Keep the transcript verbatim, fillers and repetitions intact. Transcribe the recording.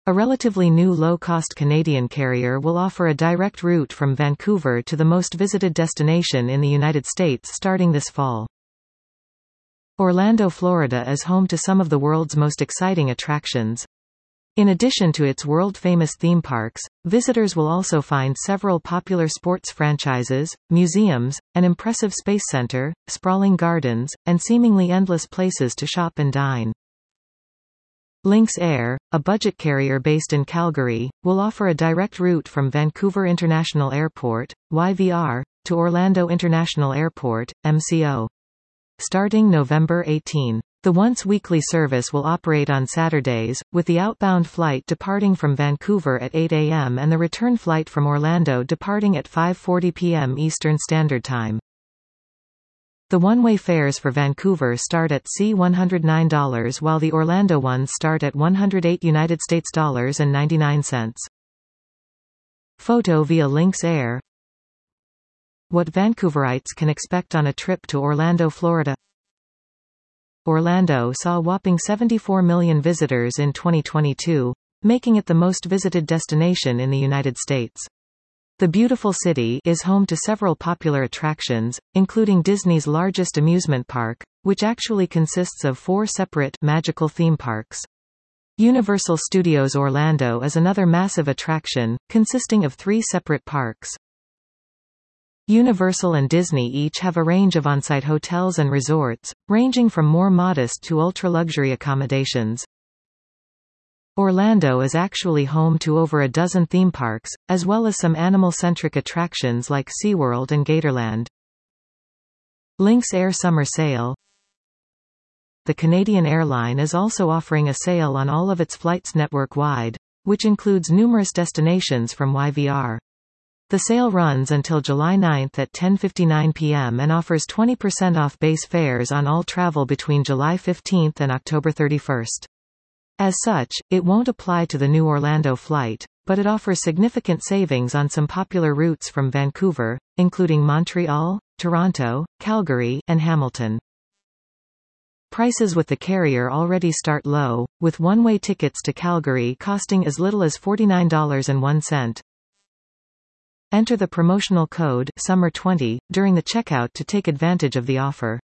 A relatively new low-cost Canadian carrier will offer a direct route from Vancouver to the most visited destination in the United States starting this fall. Orlando, Florida is home to some of the world's most exciting attractions. In addition to its world-famous theme parks, visitors will also find several popular sports franchises, museums, an impressive space center, sprawling gardens, and seemingly endless places to shop and dine. Lynx Air, a budget carrier based in Calgary, will offer a direct route from Vancouver International Airport, Y V R, to Orlando International Airport, M C O. Starting November eighteenth. The once-weekly service will operate on Saturdays, with the outbound flight departing from Vancouver at eight A M and the return flight from Orlando departing at five forty P M Eastern Standard Time. The one-way fares for Vancouver start at C one hundred nine dollars while the Orlando ones start at one hundred eight United States dollars and ninety-nine cents. Photo via Lynx Air. What Vancouverites can expect on a trip to Orlando, Florida. Orlando saw a whopping seventy-four million visitors in twenty twenty-two, making it the most visited destination in the United States. The beautiful city is home to several popular attractions, including Disney's largest amusement park, which actually consists of four separate magical theme parks. Universal Studios Orlando is another massive attraction, consisting of three separate parks. Universal and Disney each have a range of on-site hotels and resorts, ranging from more modest to ultra-luxury accommodations. Orlando is actually home to over a dozen theme parks, as well as some animal-centric attractions like SeaWorld and Gatorland. Lynx Air Summer Sale. The Canadian airline is also offering a sale on all of its flights network-wide, which includes numerous destinations from Y V R. The sale runs until July ninth at ten fifty-nine P M and offers twenty percent off base fares on all travel between July fifteenth and October thirty-first. As such, it won't apply to the new Orlando flight, but it offers significant savings on some popular routes from Vancouver, including Montreal, Toronto, Calgary, and Hamilton. Prices with the carrier already start low, with one-way tickets to Calgary costing as little as forty-nine dollars and one cent. Enter the promotional code summer twenty during the checkout to take advantage of the offer.